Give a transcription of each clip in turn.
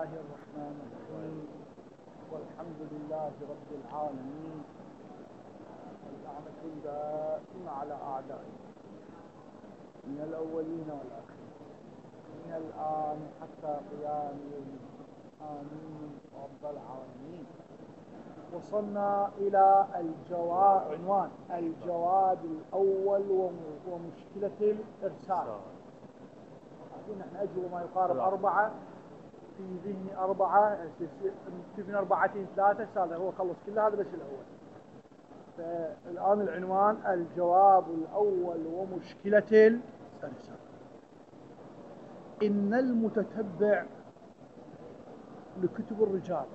الله الرحمن الرحيم والحمد لله رب العالمين والنعمة دائمة على أعدائه من الأولين والآخرين من الآن حتى قيام يوم الدين آمين رب العالمين. وصلنا إلى عنوان الجواب الأول ومشكلة الإرسال. نحن أجل ما يقارب 4 في ذهني 4 في ذهني 4 3 هذا هو خلص كل هذا بس الأول. فالآن العنوان الجواب الأول ومشكلة الإرسال. إن المتتبع لكتب الرجال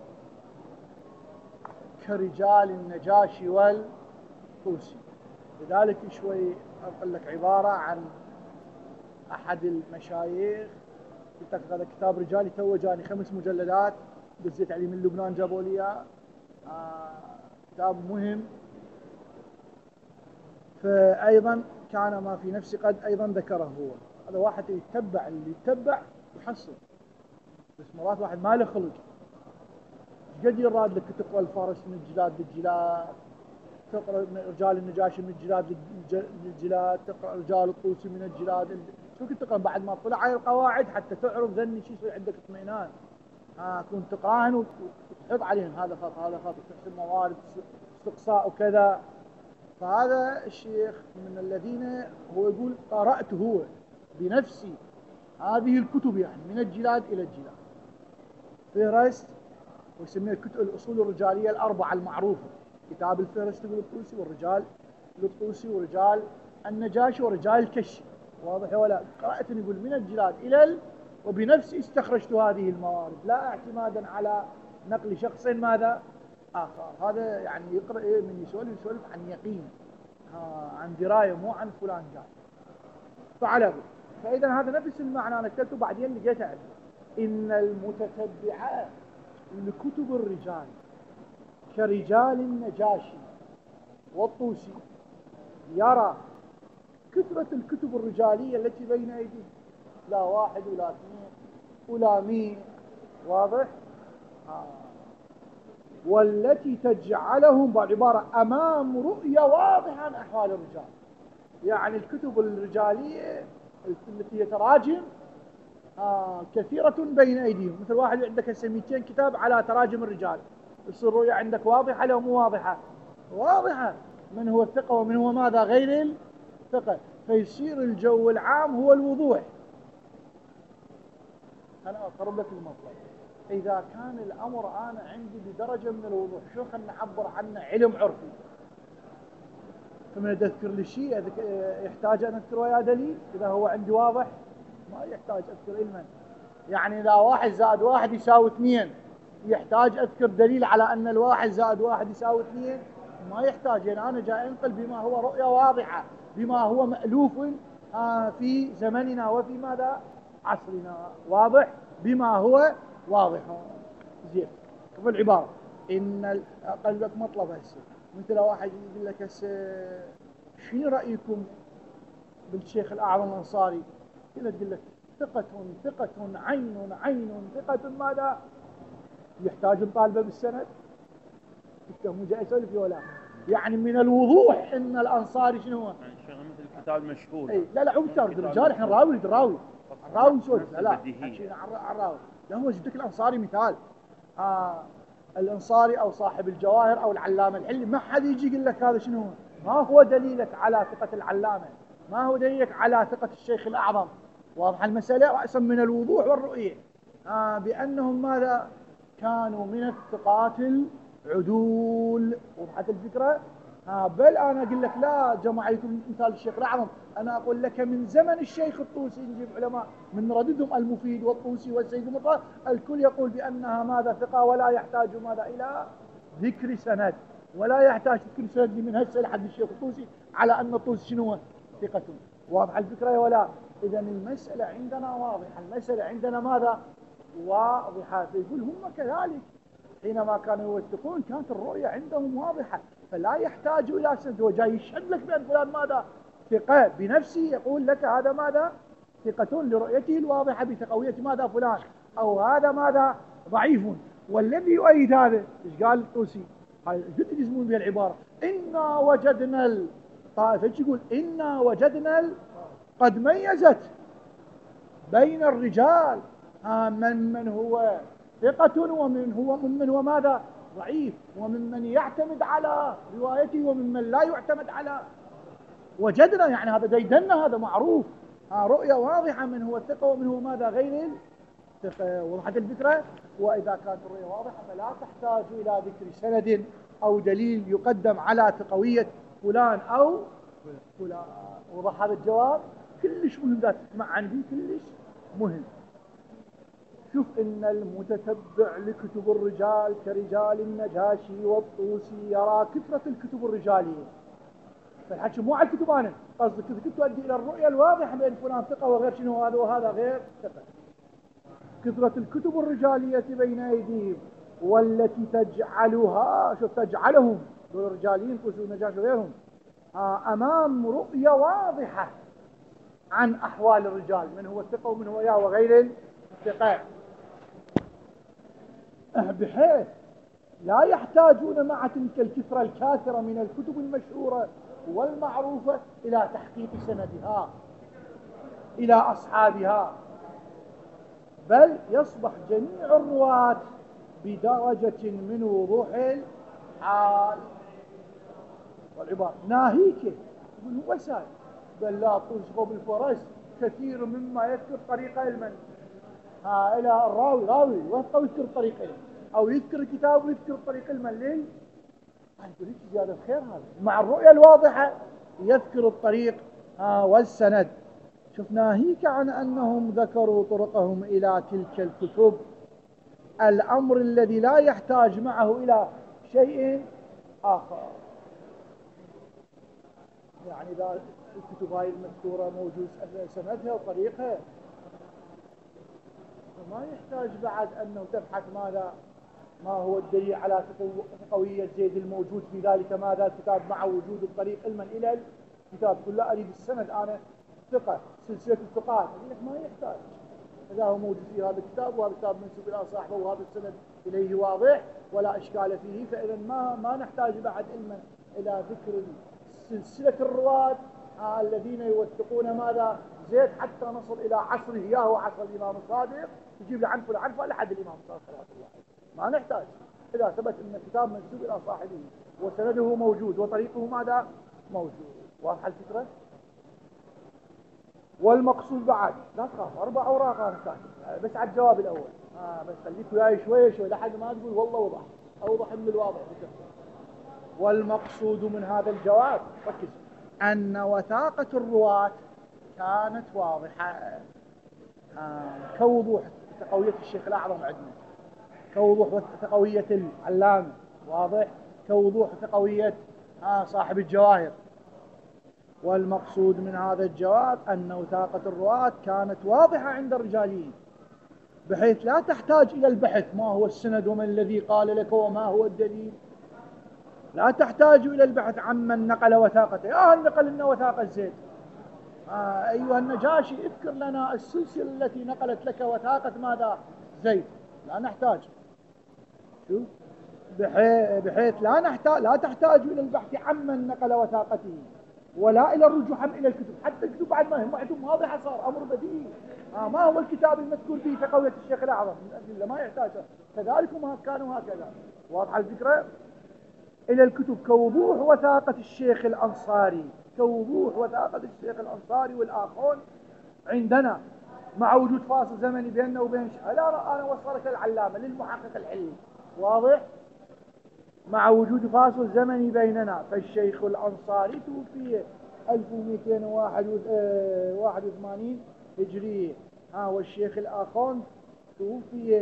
كرجال النجاشي والطوسي. لذلك شوي أقول لك عبارة عن أحد المشايخ، قلت لك هذا كتاب رجالي تو جاني 5 مجلدات دزيت عليه من لبنان جابوا لي كتاب مهم. فأيضا كان ما في نفسي قد أيضا ذكره هو. هذا واحد يتبع، اللي يتبع يحصل، بس مرات واحد ما له خلق قد يراد لك تقرأ الفارس من الجلاد للجلاد، تقرأ رجال النجاشي من الجلاد للجلاد، تقرأ رجال الطوسي من الجلاد شو كنت تقرأ بعد ما طلع على القواعد حتى تعرف ذني شيء يصير عندك اطمئنان. كنت تقراهن وتحط عليهم هذا خط هذا خط وتحسب موارد استقصاء وكذا. فهذا الشيخ من الذين هو يقول قرأت هو بنفسي هذه الكتب يعني من الجلاد إلى الجلاد. فهرست ويسميها كتب الأصول الرجالية ال4 المعروفة، كتاب الفهرست للطوسي والرجال للطوسي ورجال النجاشي ورجال الكشي. واضح ولا؟ قرأت يقول من الجلاد إلى وبنفسي استخرجت هذه الموارد لا اعتمادا على نقل شخص ماذا آخر. هذا يعني يقرأ من يسولف عن يقين، عن دراية، مو عن فلان جاي. فعلى فإذا هذا نفس المعنى أنا كتبته بعدين لقيت أعرف إن المتتبع لكتب الرجال كرجال النجاشي والطوسي يرى كثرة الكتب الرجالية التي بين أيديه، لا 1 ولا 2 ولا 100. واضح؟ والتي تجعلهم بعبارة أمام رؤية واضحة عن أحوال الرجال. يعني الكتب الرجالية التي هي تراجم كثيرة بين أيديهم. مثل واحد عندك 200 كتاب على تراجم الرجال، يصير الرؤية عندك واضحة لو مو واضحة؟ واضحة، من هو الثقة ومن هو ماذا غير الثقة. فيصير الجو العام هو الوضوح. أنا أقرب لك المطلب. إذا كان الأمر أنا عندي بدرجة من الوضوح، شو خلنا نعبر عنه علم عرفي. فمن أذكر لي شيء يحتاج أن أذكر ويا دليل. إذا هو عندي واضح ما يحتاج أذكر علما. يعني إذا 1 زائد 1 يساوي 2 يحتاج أذكر دليل على أن 1 زائد 1 يساوي 2؟ ما يحتاج. يعني أنا جاي أنقل بما هو رؤية واضحة، بما هو مألوف في زمننا وفي ماذا عصرنا. واضح؟ بما هو واضح. زين. في العبارة إن أقل لك مطلب هسه. مثل واحد يقول لك هسه شنو رأيكم بالشيخ الأعظم الأنصاري؟ كذا تقول لك ثقة عين ثقة ماذا؟ يحتاج نطالبه بالسند؟ انت مو جاي اسولف ولا؟ يعني من الوضوح ان الانصاري شنو هو؟ يعني شغله مثل الكتاب المشهور. اي لا عم ترد الرجال، احنا راوي نسولف. لا حكينا عن الراوي. لا هو جبتك الانصاري مثال. الانصاري او صاحب الجواهر او العلامه الحلي، ما حد يجي يقول لك هذا شنو هو. ما هو دليلك على ثقه العلامه، ما هو دليلك على ثقه الشيخ الاعظم. واضح المساله؟ راسا من الوضوح والرؤيه بانهم ماذا كانوا من الثقات العدول. وضحت الفكره؟ بل انا اقول لك لا جماعيكم مثال الشيخ الاعظم، انا اقول لك من زمن الشيخ الطوسي نجيب علماء من رددهم المفيد والطوسي والسيد المطهر، الكل يقول بانها ماذا ثقه ولا يحتاج ماذا الى ذكر سند، ولا يحتاج ذكر سند من هسه لحد الشيخ الطوسي على ان الطوسي شنو ثقه. واضح الفكره ولا؟ اذا المساله عندنا واضحه، المساله عندنا ماذا واضحه. فيقول هم كذلك حينما كانوا يوثقون كانت الرؤيه عندهم واضحه، فلا يحتاج الى سند. هو جاي يشهد لك بان فلان ماذا ثقه بنفسه، يقول لك هذا ماذا ثقة لرؤيته الواضحة بثقوية ماذا فلان، او هذا ماذا ضعيف. والذي يؤيد هذا ايش قال الطوسي؟ هاي قد يجزمون بها العبارة إنا وجدنا الطائفة يقول إنا وجدنا قد ميزت بين الرجال من هو ثقة ومن هو ماذا ضعيف، وممن يعتمد على روايته وممن لا يعتمد على. وجدنا يعني هذا ديدنا، هذا معروف، رؤية واضحة من هو الثقة ومن هو ماذا غير الثقة. وضحت الفكرة. وإذا كانت الرؤية واضحة فلا تحتاج إلى ذكر سند أو دليل يقدم على ثقوية فلان أو فلان. وضح هذا الجواب كلش مهم، ذات تسمع عندي كلش مهم. شوف إن المتتبع لكتب الرجال كرجال النجاشي والطوسي يرى كثرة الكتب الرجالية. فالحكي مو على الكتب، أنا قصدي كتب تؤدي إلى الرؤية الواضحة بين فلان ثقة وغير شنو هذا وهذا غير ثقة. كثرة الكتب الرجالية بين أيديهم والتي تجعلها، شوف تجعلهم دول الرجاليين طوسي والنجاشي وغيرهم أمام رؤية واضحة عن أحوال الرجال، من هو الثقة ومن هو وغير الثقة، بحيث لا يحتاجون مع تلك الكثرة الكاثرة من الكتب المشهورة والمعروفة إلى تحقيق سندها إلى أصحابها، بل يصبح جميع الرواة بدرجة من وضوح الحال والعبارة. ناهيك من وسائل بل لا تشغب الفرس كثير مما يذكر طريق علما إلى الراوي ويبقى يذكر طريق علم أو يذكر الكتاب ويذكر طريق علما ليه؟ يقول زيادة خير هذا مع الرؤية الواضحة يذكر الطريق والسند. شوف ناهيك عن أنهم ذكروا طرقهم إلى تلك الكتب، الأمر الذي لا يحتاج معه إلى شيء آخر. يعني إذا الكتب هاي المذكورة موجود سندها وطريقها فما يحتاج بعد أنه تبحث ما هو الدليل على ثقوية زيد الموجود في ذلك ماذا الكتاب مع وجود الطريق علما إلى الكتاب. كله أريد السند، أنا ثقة سلسلة الثقات، ما يحتاج إذا هو موجود في هذا الكتاب وهذا الكتاب منسوب إلى صاحبه وهذا السند إليه واضح ولا إشكال فيه، فإذا ما نحتاج بعد علما إلى ذكر سلسلة الرواة الذين يوثقون ماذا زيد حتى نصل إلى عصره إياه وعصر الإمام الصادق، يجيب لعنف لحد الإمام الصادق صلى الله عليه وسلم. ما نحتاج إذا ثبت أن الكتاب منسوب إلى صاحبه وسنده موجود وطريقه ماذا موجود. واضح الفكرة؟ والمقصود بعد لا تخاف 4 أوراق أنا كاتب بس على الجواب الأول بس خليك وياي شوي لحد ما تقول والله أوضح من الواضح. والمقصود من هذا الجواب ركز أن وثاقة الرواة كانت واضحة كوضوح ثقوية الشيخ الأعظم عندنا، كوضوح ثقوية العلامة واضح، كوضوح ثقوية صاحب الجواهر. والمقصود من هذا الجواب أن وثاقة الرواة كانت واضحة عند الرجاليين بحيث لا تحتاج إلى البحث ما هو السند ومن الذي قال لك وما هو الدليل، لا تحتاج إلى البحث عمن نقل وثاقته. نقل لنا وثاقة زيد، أيها النجاشي اذكر لنا السلسلة التي نقلت لك وثاقة ماذا زيد. لا نحتاج، شوف بحيث لا تحتاج إلى البحث عمن نقل وثاقته ولا إلى الرجوع إلى الكتب. حتى الكتب بعد ما هم عندهم واضحة صار أمر بديهي. ما هو الكتاب المذكور فيه ثقوية الشيخ الأعظم من الأدلة ما يحتاج، كذلك هم كانوا هكذا. واضح الفكرة؟ إلى الكتب كوضوح وثاقة الشيخ الأنصاري، كوضوح وثاقة الشيخ الأنصاري والآخرون عندنا مع وجود فاصل زمني بيننا وبين لا أنا وصلت العلامة للمحقق العلمي واضح، مع وجود فاصل زمني بيننا. فالشيخ الأنصاري توفي 1281 هجرية، والشيخ الآخرون توفي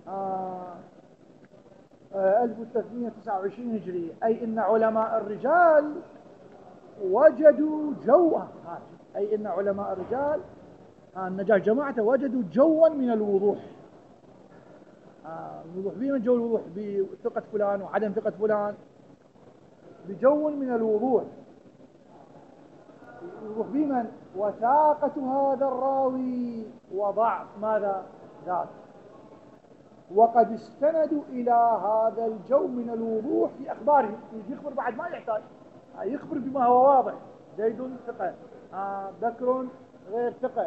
1329 هجرية. أي إن علماء الرجال وجدوا جوا، أي إن علماء الرجال النجاح جماعته وجدوا جوا من الوضوح. الوضوح بمن جو الوضوح؟ بثقة فلان وعدم ثقة فلان، بجو من الوضوح. الوضوح بمن؟ وثاقة هذا الراوي وضعف ماذا ذاك. وقد استندوا إلى هذا الجو من الوضوح في أخبارهم. يخبر بعد ما يحتاج، يخبر بما هو واضح. زيد ثقة، بكر غير ثقة.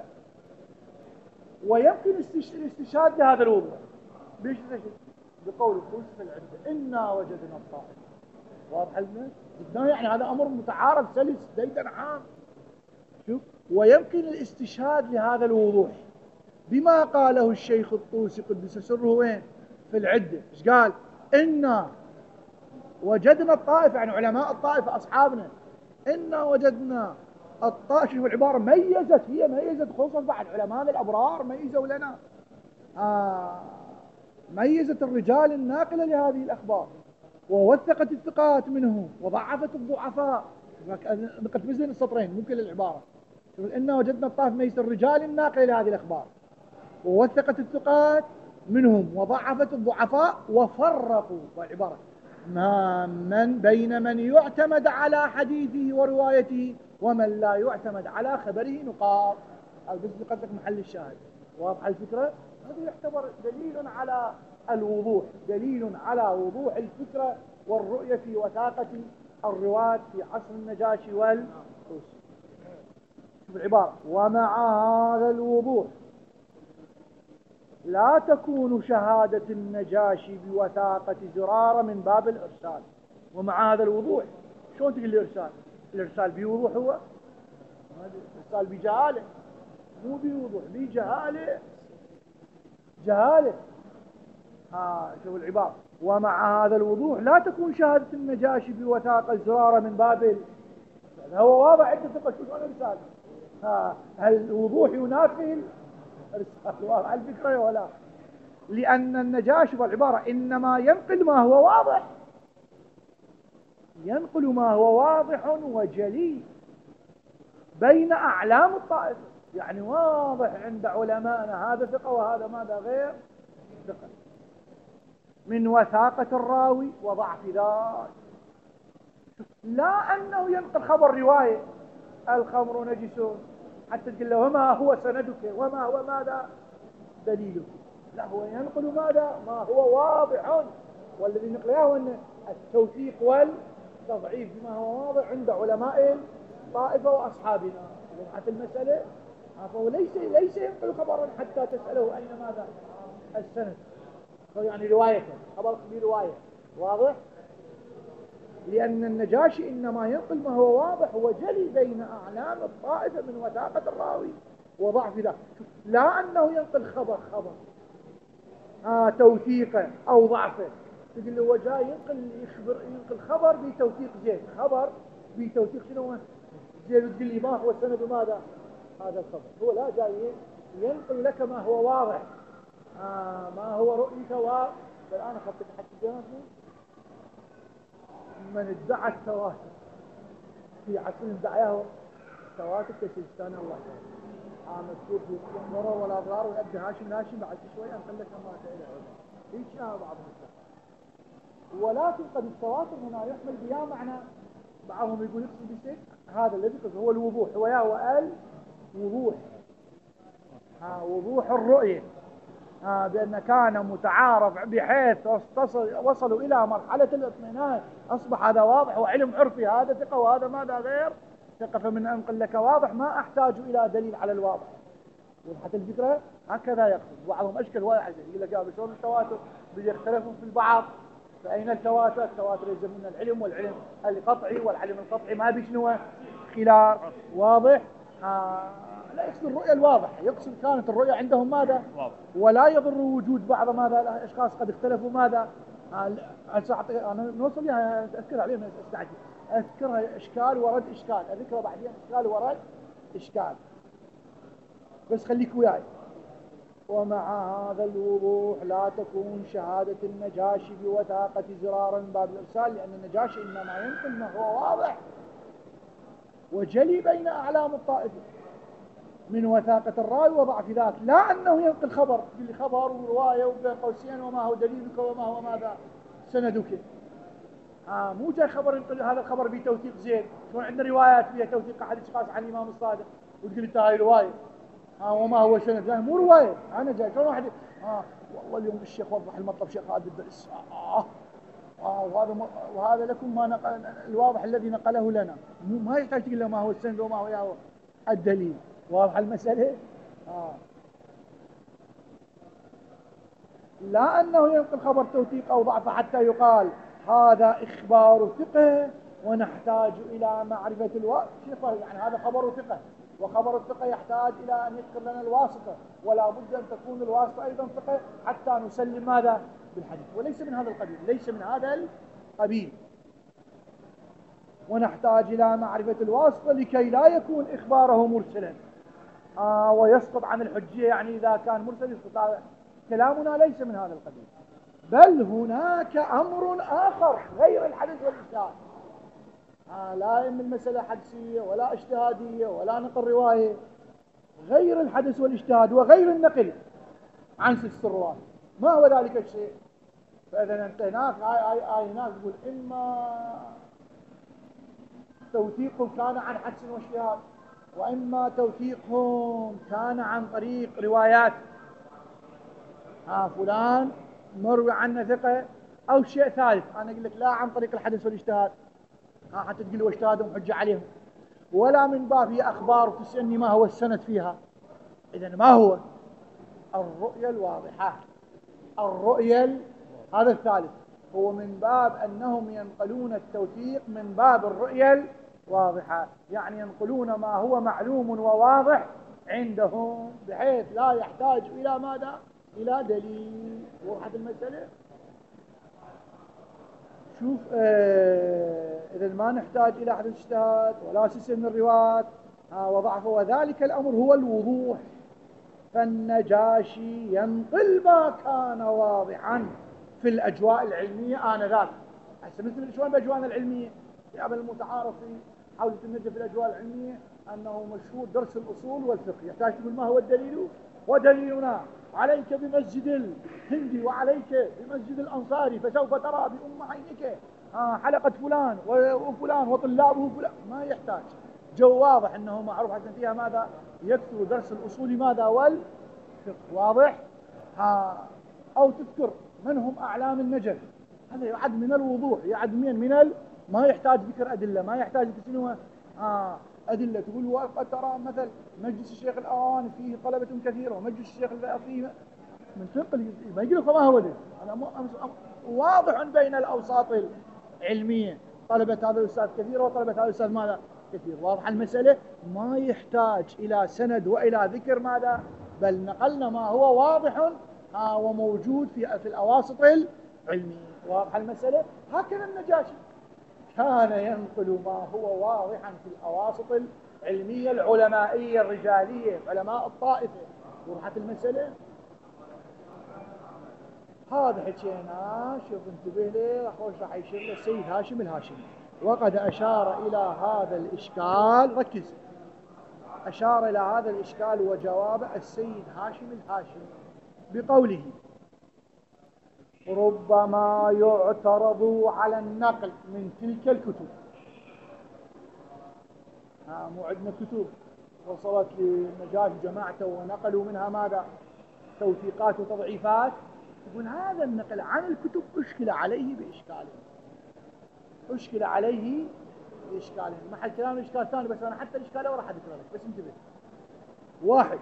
ويمكن الاستشهاد بهذا الوضوح بقول الطوسي في العدة إنا وجدنا الطائف. واضح لنا؟ يعني هذا أمر متعارف سلس جدا عام. شوف، ويمكن الاستشهاد لهذا الوضوح بما قاله الشيخ الطوسي قدس سره وين؟ في العدة. ايش قال؟ إنا وجدنا الطائفة، يعني علماء الطائفة أصحابنا. إنا وجدنا الطائفة. شوف العبارة ميزت خصوصا بعد علماء الأبرار ميزوا لنا. ميزت الرجال الناقلة لهذه الأخبار، ووثقت الثقات منهم وضعفت الضعفاء. نقلت بين السطرين ممكن العبارة. إنا وجدنا الطائفة ميزت الرجال الناقلة لهذه الأخبار، ووثقت الثقات منهم وضعفت الضعفاء، وفرقوا العبارة بين من يعتمد على حديثه وروايته ومن لا يعتمد على خبره نقاط. هذا بس قصدك محل الشاهد. واضح الفكرة؟ هذا يعتبر دليل على الوضوح، دليل على وضوح الفكرة والرؤية في وثاقة الرواة في عصر النجاشي والطوسي. شوف العبارة: ومع هذا الوضوح لا تكون شهادة النجاشي بوثاقة زرارة من باب الإرسال. ومع هذا الوضوح شلون تقول لي إرسال؟ الإرسال بوضوح، هو الإرسال بجهالة، مو بوضوح، بجهالة، جهالة. شوف العبارة: ومع هذا الوضوح لا تكون شهادة النجاشي بوثاقة زرارة من باب هو واضح عدة ثقة. شلون إرسال؟ الوضوح ينافي واضح الفكرة ولا؟ لأن النجاشي والعبارة إنما ينقل ما هو واضح، ينقل ما هو واضح وجلي بين أعلام الطائفة. يعني واضح عند علمائنا هذا ثقة وهذا ماذا غير ثقة، من وثاقة الراوي وضعف ذاك. لا أنه ينقل خبر رواية الخمر نجس حتى تقول له وما هو سندك وما هو ماذا دليلك. لا، هو ينقل ماذا؟ ما هو واضح، والذي نقله هو التوثيق والتضعيف بما هو واضح عند علماء الطائفة وأصحابنا. حتى المسألة فهو ليس ينقل خبرا حتى تسأله أين ماذا السند، يعني رواية خبر برواية واضح. لأن النجاشي إنما ينقل ما هو واضح وجلي بين أعلام الطائفة من وثاقة الراوي وضعف ذاك. لا أنه ينقل خبر توثيقه أو ضعفه. تقول له هو جاي ينقل خبر بتوثيق زين، خبر بتوثيق شنو زين، وتقول لي ما هو السند ماذا هذا الخبر. هو لا، جاي ينقل لك ما هو واضح، ما هو رؤيته. الآن أخذت حتى جانبه من ادعى التواتر في عصر دعاه التواتر كسيستان الله مذكور في الضرر والأضرار والأبد هاشم بعد شوي أنقل لك ما إلى هيك بعض المسلمين. ولكن قد التواتر هنا يحمل بيا معنى، بعضهم يقول يقصد بشيء هذا الذي هو الوضوح، هو الوضوح، وضوح الرؤية، بأن كان متعارف بحيث وصلوا إلى مرحلة الاطمئنان، أصبح هذا واضح وعلم عرفي، هذا ثقة وهذا ماذا غير ثقة. فمن أنقل لك واضح ما أحتاج إلى دليل على الواضح. وحتى الفكرة هكذا يقصد. بعضهم أشكل واحد يقول لك يا بشون التواتر بيختلفون في البعض، فأين التواتر؟ التواتر يلزم من العلم، والعلم القطعي والعلم القطعي ما بشنو خلاف واضح. لا يقصد الرؤية الواضحة، يقصد كانت الرؤية عندهم ماذا ولا يضر وجود بعض ماذا الأشخاص قد اختلفوا ماذا. أنا نوصل لها أذكر عليها أذكرها إشكال ورد إشكال، أذكرها بعدين إشكال ورد إشكال، بس خليك وياي. ومع هذا الوضوح لا تكون شهادة النجاشي بوثاقة زرارا من باب الإرسال، لأن النجاشي إنما ينقل ما هو واضح وجلي بين أعلام الطائفة من وثاقة الراوي وضعف ذاك. لا أنه ينقل خبر بالخبر ورواية وبين قوسين وما هو دليلك وما هو ماذا سندك. مو جاي خبر ينقل هذا الخبر بتوثيق زين. شلون عندنا روايات فيها توثيق أحد الأشخاص عن الإمام الصادق وتقول أنت هاي رواية وما هو سند، لا مو رواية. أنا جاي شلون واحد والله اليوم الشيخ وضح المطلب شيخ هذا الدرس وهذا لكم ما نقل الواضح الذي نقله لنا، ما يحتاج تقول له ما هو السند وما هو الدليل. واضح المسألة؟ لا أنه ينقل خبر توثيق أو ضعف حتى يقال هذا إخبار ثقة ونحتاج إلى معرفة الواسطة، يعني هذا خبر ثقة، وخبر الثقة يحتاج إلى أن يذكر لنا الواسطة، ولا بد أن تكون الواسطة أيضا ثقة حتى نسلم ماذا؟ بالحديث. وليس من هذا القبيل، ليس من هذا القبيل. ونحتاج إلى معرفة الواسطة لكي لا يكون إخباره مرسلا ويسقط عن الحجية، يعني إذا كان مرسل يسقط. كلامنا ليس من هذا القبيل، بل هناك أمر آخر غير الحدث والاجتهاد. لا إما المسألة حدسية ولا اجتهادية ولا نقل رواية، غير الحدث والاجتهاد وغير النقل عن سلسلة الرواة. ما هو ذلك الشيء؟ فإذا أنت هناك هناك تقول إما توثيقهم كان عن حدس واجتهاد، وإما توثيقهم كان عن طريق روايات فلان مروي عنه ثقة، أو شيء ثالث. أنا أقول لك لا عن طريق الحدث والاجتهاد حتى تقول واجتهادهم حجة عليهم، ولا من باب هي أخبار وتسألني ما هو السند فيها. إذن ما هو؟ الرؤية الواضحة. الرؤية هذا الثالث هو من باب أنهم ينقلون التوثيق من باب الرؤية الواضحة، يعني ينقلون ما هو معلوم وواضح عندهم بحيث لا يحتاج إلى ماذا؟ إلى دليل. وضحت المسألة؟ شوف إذا ما نحتاج إلى حدث اجتهاد ولا سلسلة من الروايات وضعفه، وذلك الأمر هو الوضوح. فالنجاشي ينقل ما كان واضحا في الأجواء العلمية آنذاك. هسه مثل شلون بأجواءنا العلمية يا أبا المتعارف في حوزة النجف في الأجواء العلمية أنه مشهور درس الأصول والفقه. يحتاج تقول ما هو الدليل؟ ودليلنا عليك بمسجد الهندي وعليك بمسجد الأنصاري فسوف ترى بأم عينك حلقة فلان وفلان وطلابه فلان. ما يحتاج، جو واضح أنه معروف حتى فيها ماذا؟ يكثر درس الأصول ماذا؟ والفقه. واضح؟ أو تذكر من هم أعلام النجف، هذا يعد من الوضوح، يعد من ما يحتاج ذكر أدلة، ما يحتاج ذكر أدلة. تقول وقد ترى مثل مجلس الشيخ الآن فيه طلبة كثيرة ومجلس الشيخ فيه من تنقل ما يقول لك ما هو ده. واضح بين الأوساط العلمية، طلبة هذا الأستاذ كثيرة وطلبة هذا الأستاذ ماذا؟ كثير. واضح المسألة؟ ما يحتاج إلى سند وإلى ذكر ماذا؟ بل نقلنا ما هو واضح وموجود في الأواسط العلمية. واضح المسألة؟ هكذا النجاشي كان ينقل ما هو واضحا في الأواسط العلمية العلمائية الرجالية، علماء الطائفة. وضحت المسألة؟ هذا حكينا. شوف انتبه لي، خوش راح يشير له السيد هاشم الهاشمي، وقد أشار إلى هذا الإشكال. ركز، أشار إلى هذا الإشكال وجواب السيد هاشم الهاشمي بقوله ربما يعترض على النقل من تلك الكتب. مو عندنا كتب وصلت للنجاشي جماعته ونقلوا منها ماذا؟ توثيقات وتضعيفات. يقول هذا النقل عن الكتب أشكل عليه بإشكاله، أشكل عليه بإشكاله. محل كلام إشكال ثاني، بس أنا حتى الإشكال راح أذكر لك، بس انتبه. واحد،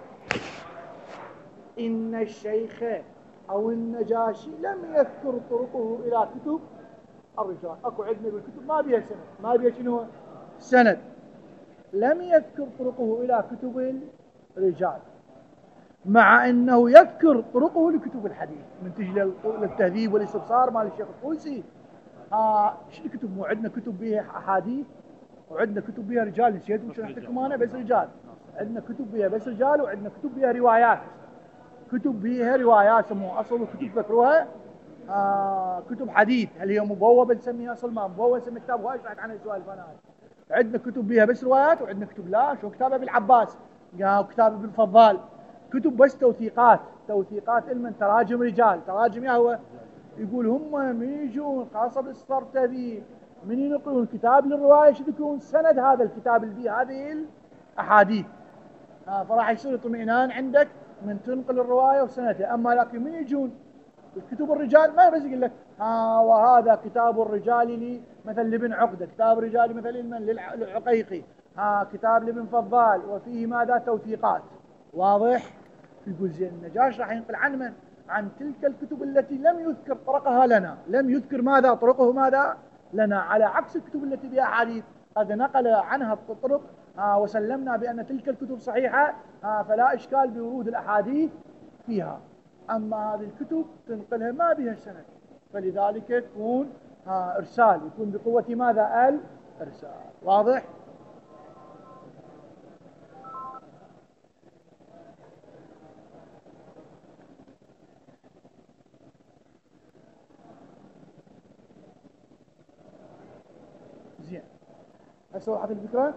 إن الشيخ أو النجاشي لم يذكر طرقه إلى كتب الرجال. أكو عندنا بالكتب ما بيها سند، ما بيها شنو؟ سند. لم يذكر طرقه إلى كتب الرجال، مع أنه يذكر طرقه لكتب الحديث من تجي للتهذيب والاستبصار مال الشيخ الطوسي. شو الكتب؟ مو عندنا كتب بها أحاديث وعندنا كتب بها رجال. نسيت مش نحكيكم أنا بس رجال. عندنا كتب بها بس رجال، وعندنا كتب بها روايات. كتب بها روايات سموها أصل، وكتب ذكروها كتب حديث. هل هي مبوبة نسميها أصل؟ ما مبوبة نسمي كتاب هواي شرحت عنها السؤال فنان. عندنا كتب بها بس روايات، وعندنا كتب لا. شو كتاب ابن العباس وكتاب ابن الفضال، كتب بس توثيقات. توثيقات علما تراجم رجال، تراجم هو يقول هم من يجون خاصة بالسرتبي من ينقلون كتاب للرواية شو يكون سند هذا الكتاب اللي فيه هذه الأحاديث. فراح يصير اطمئنان عندك من تنقل الرواية وسندها. أما لكن من يجون الكتب الرجال ما يرزق يقول لك وهذا كتاب الرجال لي مثل لابن عقدة، كتاب الرجال مثل للعقيقي، كتاب لابن فضال وفيه ماذا توثيقات. واضح؟ يقول زين النجاشي راح ينقل عن من؟ عن تلك الكتب التي لم يذكر طرقها لنا، لم يذكر ماذا طرقه ماذا لنا، على عكس الكتب التي بها أحاديث قد نقل عنها الطرق وسلمنا بأن تلك الكتب صحيحة، فلا إشكال بورود الأحاديث فيها. أما هذه الكتب تنقلها ما بها سند، فلذلك يكون إرسال، يكون بقوة ماذا؟ الإرسال. واضح؟ زين. هسه وضحت الفكرة؟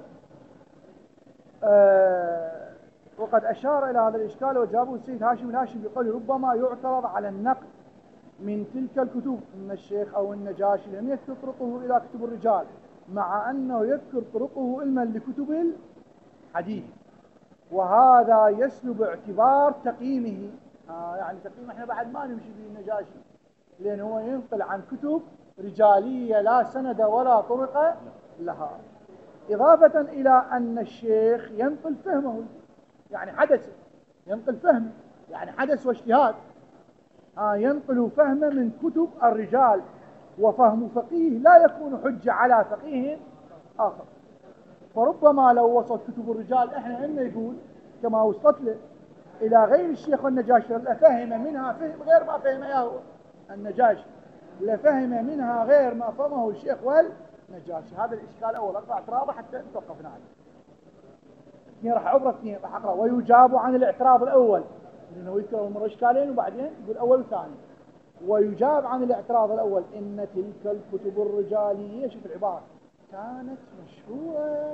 وقد أشار إلى هذا الإشكال وجابه السيد هاشم الهاشمي بقول ربما يعترض على النقل من تلك الكتب أن الشيخ أو النجاشي لم يذكر طرقه إلى كتب الرجال، مع أنه يذكر طرقه علما لكتب الحديث، وهذا يسلب اعتبار تقييمه. يعني تقييم احنا بعد ما نمشي به النجاشي، لأنه هو ينقل عن كتب رجالية لا سند ولا طرق لها، إضافة إلى أن الشيخ ينقل فهمه، يعني حدث ينقل فهمه، يعني حدث واجتهاد، ينقل فهمه من كتب الرجال، وفهم فقيه لا يكون حجة على فقيه آخر. فربما لو وصلت كتب الرجال احنا إنه يقول كما وصلت له إلى غير الشيخ والنجاشي لفهم منها فهم غير ما فهم إياه النجاشي، لفهم منها غير ما فهمه الشيخ والنجاشي. هذا الإشكال الأول أقرأ اعتراضه حتى توقفنا عليه. اثنين راح عبر اثنين راح أقرأ. ويجاب عن الاعتراض الأول، لأنه يذكر مرة إشكالين وبعدين يقول أول وثاني. ويجاب عن الاعتراض الأول إن تلك الكتب الرجالية، شوف العبارة، كانت مشهورة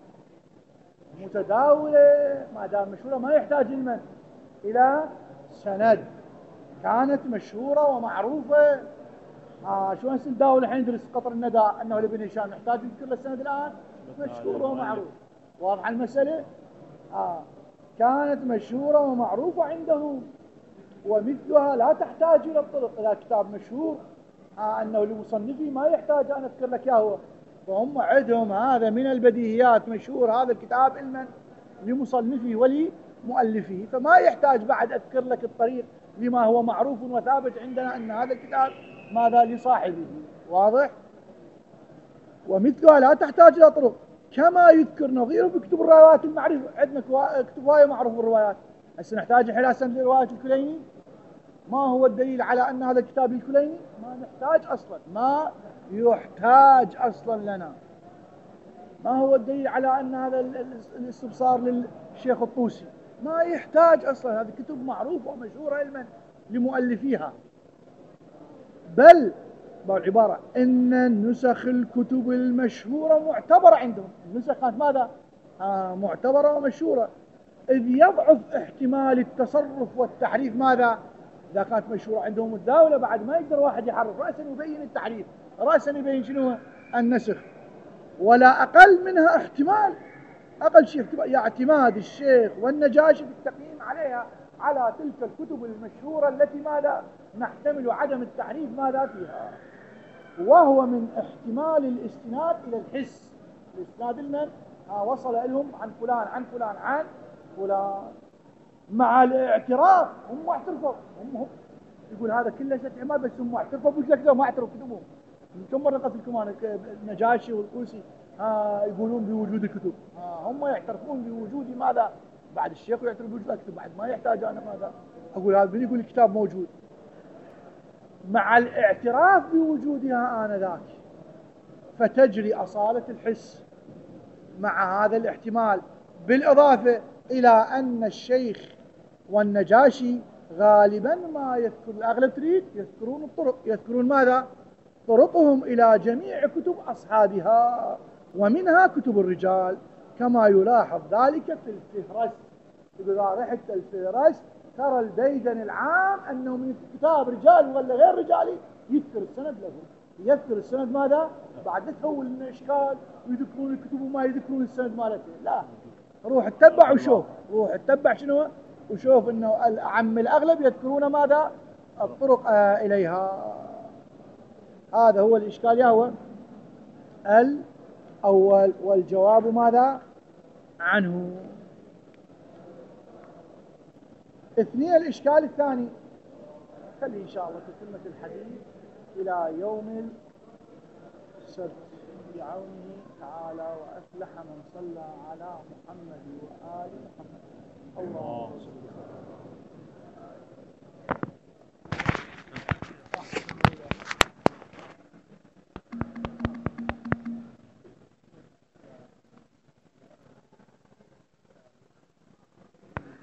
متداولة، ما دام مشهورة ما يحتاج المن إلى سند، كانت مشهورة ومعروفة. شو هسه نداول الحين ندرس قطر الندى أنه لابن هشام يحتاج نذكر له السند الآن؟ مشهورة ومعروف. واضح المسألة؟ كانت مشهورة ومعروفة عندهم، ومثلها لا تحتاج إلى الطرق. إذا كتاب مشهور أنه لمصنفه ما يحتاج أن أذكر لك إياه، فهم عندهم هذا من البديهيات، مشهور هذا الكتاب علما لمصنفه ولمؤلفه، فما يحتاج بعد أذكر لك الطريق لما هو معروف وثابت عندنا أن هذا الكتاب ماذا لصاحبه. واضح؟ ومثلها لا تحتاج إلى طرق، كما يذكر نظيره بكتب الروايات المعروفة. عندنا كتب هاي معروف بالروايات، هسه نحتاج الحين سند رواية الكليني. ما هو الدليل على أن هذا الكتاب الكليني؟ ما نحتاج أصلا، ما يحتاج أصلا لنا. ما هو الدليل على أن هذا الاستبصار للشيخ الطوسي؟ ما يحتاج أصلا، هذه كتب معروفة ومشهورة علما لمؤلفيها. بل بالعبارة إن نسخ الكتب المشهورة معتبرة عندهم، النسخ كانت ماذا؟ معتبرة ومشهورة، إذ يضعف احتمال التصرف والتحريف. ماذا؟ إذا كانت مشهورة عندهم الداولة بعد ما يقدر واحد يحرف، رأسا يبين التحريف، رأسا يبين شنو النسخ، ولا أقل منها احتمال، أقل شيء اعتماد الشيخ والنجاشي في التقييم عليها، على تلك الكتب المشهورة التي ماذا؟ نحتمل عدم التحريف ماذا فيها. وهو من احتمال الاستناد إلى الحس، الاستناد لمن؟ وصل لهم عن فلان عن فلان عن فلان، مع الاعتراف. هم اعترفوا، هم يقول هذا كله احتمال، بس هم اعترفوا بكذا ما اعترفوا كتبهم. كم مرة قلت لكم أنا النجاشي والطوسي يقولون بوجود الكتب، هم يعترفون بوجود ماذا؟ بعد الشيخ يعترف بوجود الكتب، بعد ما يحتاج أنا ماذا أقول هذا بني يقول الكتاب موجود، مع الاعتراف بوجودها آنذاك. فتجري أصالة الحس مع هذا الاحتمال، بالإضافة إلى أن الشيخ والنجاشي غالبا ما يذكر، الأغلب تريد يذكرون الطرق، يذكرون ماذا؟ طرقهم إلى جميع كتب أصحابها، ومنها كتب الرجال، كما يلاحظ ذلك في الفهرس. إذا رحت الفهرس ترى البيدن العام أنه من كتاب رجال ولا غير رجالي يذكر السند له، يذكر السند ماذا؟ بعد لا تهول الإشكال ويذكرون الكتب وما يذكرون السند مالته، لا، روح اتبع وشوف، روح اتبع شنو وشوف انه الأعم الأغلب يذكرون ماذا؟ الطرق إليها. هذا هو الإشكال يهوى الأول، والجواب ماذا عنه. اثنين، الإشكال الثاني خلي إن شاء الله تتمة الحديث إلى يوم السبت بعونه تعالى. وأفلح من صلى على محمد وآل محمد. اللهم صل وسلم.